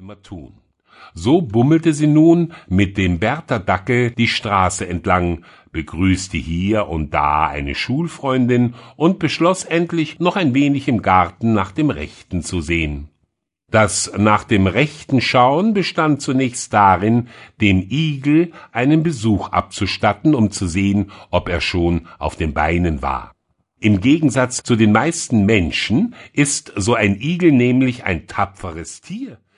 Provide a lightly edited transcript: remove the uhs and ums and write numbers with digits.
immer tun. So bummelte sie nun mit dem Bertha Dackel die Straße entlang, begrüßte hier und da eine Schulfreundin und beschloss endlich, noch ein wenig im Garten nach dem Rechten zu sehen. Das nach dem Rechten schauen bestand zunächst darin, dem Igel einen Besuch abzustatten, um zu sehen, ob er schon auf den Beinen war. Im Gegensatz zu den meisten Menschen ist so ein Igel nämlich ein tapferes Tier.